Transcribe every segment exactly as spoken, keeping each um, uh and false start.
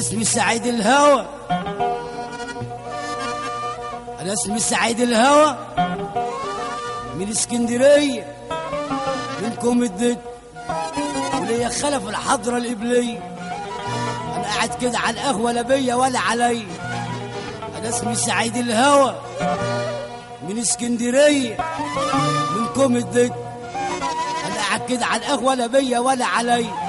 اسمي سعيد الهوى، انا اسمي سعيد الهوى، من اسكندريه، منكم الدد، وليا خلف الحضره القبليه. انا قاعد كده على القهوه لا بيا ولا عليا. انا اسمي سعيد الهوى، من اسكندريه، منكم الدد. انا قاعد كده على القهوه لا بيا ولا عليا.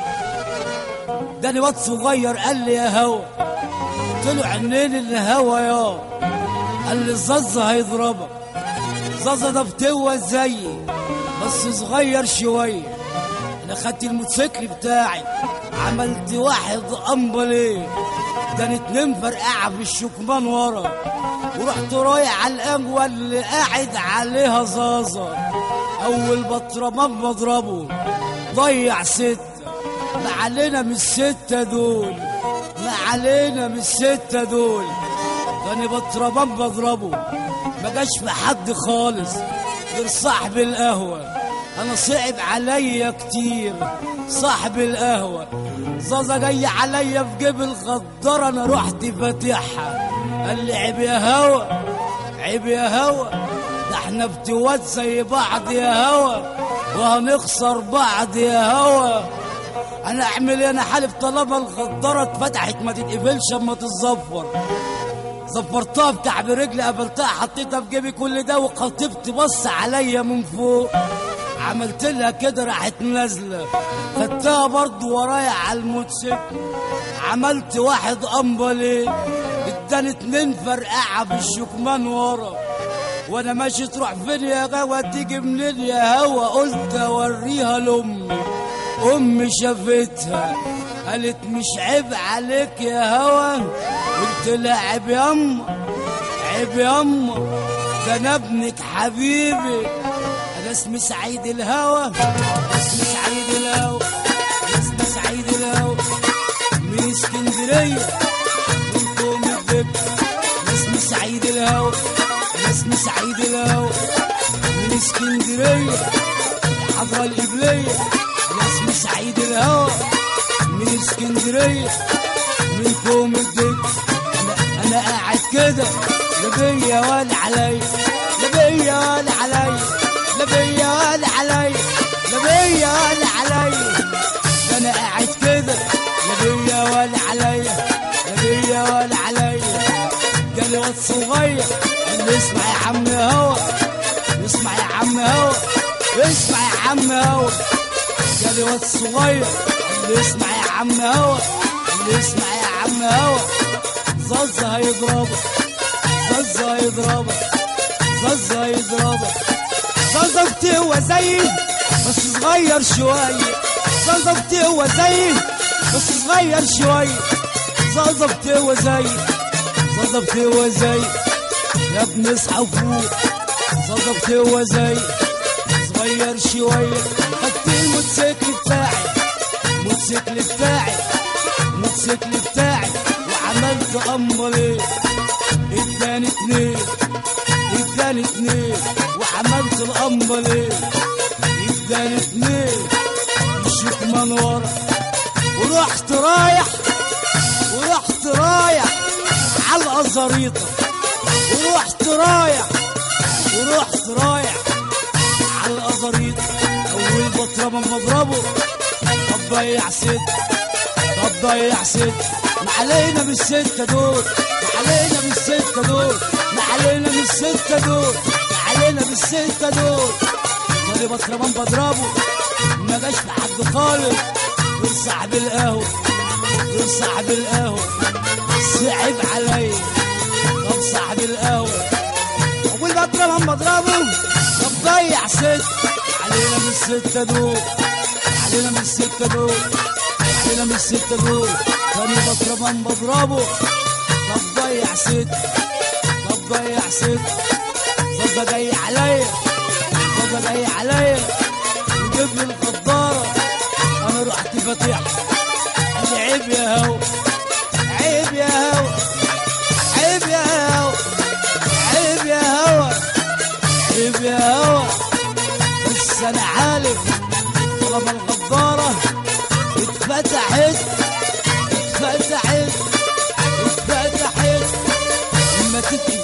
ده واد صغير قال لي يا هوا، قلت له عنين الهوا يا، قال لي الزازة هيضربك. زازة ده فتوة زيي بس صغير شوية. انا خدت الموتوسيكل بتاعي عملت واحد امبليه، ده اتنين فرقعة في الشكمان ورا، ورحت رايح على القهوة اللي قاعد عليها زازة. اول بطرمان بضربه ضيع ست. ما علينا من الستة دول، ما علينا من الستة دول. كان بطربان بضربه ما جاش في حد خالص غير صاحب القهوة. انا صعب عليا كتير صاحب القهوة. زازا جاي عليا في جيب الغدارة، انا رحت فاتحها. قال لي عيب يا هوا، عيب يا هوا، ده احنا بتوات زي بعض يا هوا، وهنخسر بعض يا هوا. انا اعمل ايه؟ انا حالف طالما الغداره اتفتحت ما تتقفلش اما تتزفر. زفرتها بكعب رجلي، قبلتها حطيتها في جيبي كل ده، وخطيبتي بص عليا من فوق. عملت لها كده راحت نازله، خدتها برضه ورايا على الموتوسيكل. عملت واحد امبلي، اداني اتنين فرقعه في الشكمان ورا. وانا ماشي تروح فين يا غوا تيجي منين يا هوا؟ قلت اوريها لامي. امي شافتها قالت مش عيب عليك يا هوا؟ قلت لها عيب ياما، عيب ياما، ده انا ابنك حبيبي. انا اسمي سعيد الهوى، اسمي سعيد الهوى، اسمي سعيد الهوى، من اسكندريه، منكم الدب. اسمي سعيد الهوى، اسمي سعيد الهوى، من اسكندريه، الحضره القبليه. اسمي سعيد الهوى، من اسكندريه، منكم الدب. انا انا قاعد كده لا بيا ولا عليا، لا بيا ولا عليا، لا بيا ولا عليا، لا بيا ولا عليا. انا قاعد كده لا بيا ولا عليا، لا بيا ولا عليا. جالي واد صغير قال لي اسمع يا عم هوا، اسمع يا عم هوا، اسمع يا عم هوا. جالي واد صغير قال لي اسمع يا عم هوا، قال لي اسمع يا عم هوا. زازة هيضربك، زازة هيضربك، زازة هيضربك. زازة فتوة زيي بس صغير شوية، زازة فتوة زيي بس صغير شوية. زازة فتوة زيي، زازة فتوة زيي، يا ابني اصحى وفوق. زازة فتوة زيي صغير شوية. خدت الموتوسيكل بتاعي، الموتوسيكل بتاعي، الموتوسيكل بتاعي، وعملت امبليه. اداني اتنين، اداني اتنين، وعملت الامبليه. اداني اتنين الشكمان ورا، ورحت رايح، ورحت رايح على الازاريطه، ورحت رايح، ورحت رايح على الازاريطه. اول بطرمان بضربه طب ضيع ست، طب ضيع ست. ما علينا بالستة دول، ما علينا بالستة دول، ما علينا بالستة دول، ما علينا بالستة دول. تاني بطرمان بضربه ما جاش لحد خالص غير صاحب القهوة، غير صاحب القهوة. صعب عليا طب صاحب القهوة. أول بطرمان بضربه طب ضيع ست. علينا من الستة دول، علينا من الستة دول، علينا من الستة دول. تاني بطرمان بضربه طب ضيع ست، طب ضيع ست. زازة جاي عليا، زازة جاي عليا، وجيب لي الغدارة. أنا رحت فاتحها. قال لي عيب يا هوا، عيب يا هوا، عيب يا هوا، عيب يا هوا، عيب يا هوا. بس أنا عارف طالما الغدارة اتفتحت، اتفتحت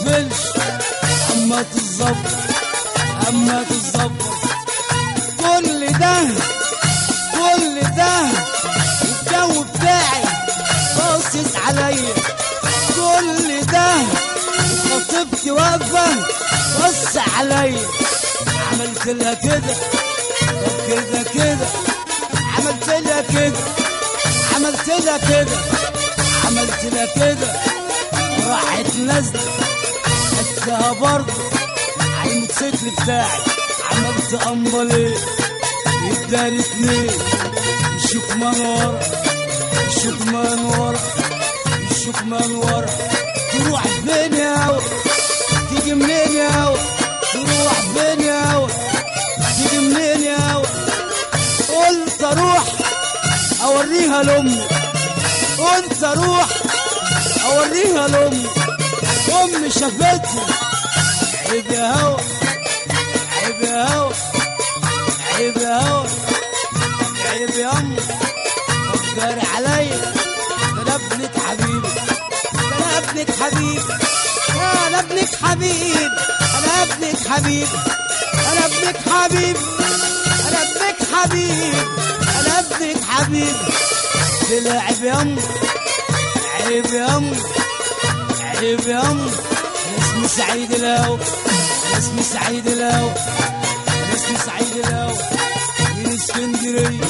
تقفلش اما تتظبط اما تتظبط. كل ده كل ده الجو بتاعي باصص عليا، كل ده خطيبتي واقفه بص عليا. عملت لها كده طب كده كده، عملت لها كده عملت لها كده عملت لها كده راحت نازله خدتها برضه على الموتوسيكل بتاعي. عملت امبليه اداني اتنين، الشكمان ورا الشكمان ورا الشكمان ورا. تروح فين يا هوا تيجي منين يا هوا، تروح فين يا هوا تيجي منين يا هوا. قلت اروح اوريها لامي، قلت اروح اوريها لامي. امي شافتني عيب يا هوا عيب يا هوا عيب يا هوا عيب يا امي فكري عليا. ده انا ابنك حبيبي ده انا ابنك حبيبي انا ابنك حبيبي انا ابنك حبيبي انا ابنك حبيبي انا ابنك حبيبي انا ابنك حبيبي. طلع عيب يا امي عيب يا امي عيب يا امي. انا اسمي سعيد الهوى انا اسمي سعيد الهوى انا اسمي سعيد الهوى من اسكندريه.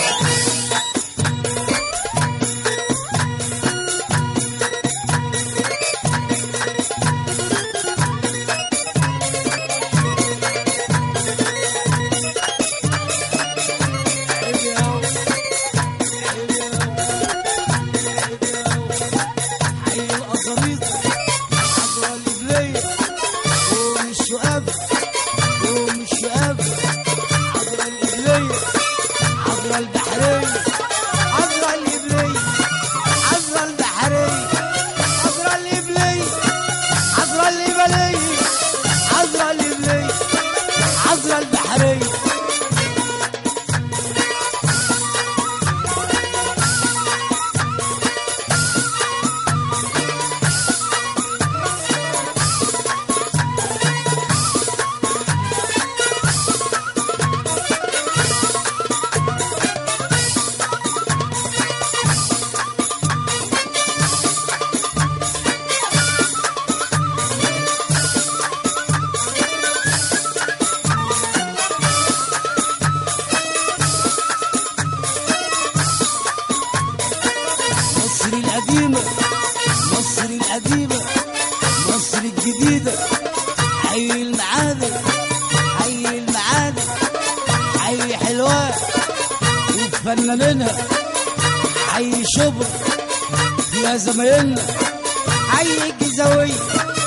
مصر القديمة مصر القديمة مصر الجديدة، حي المعادن حي المعادن حي حلوان وفنانينها، حي شبرا فيها زمايلنا، حي الجيزاوية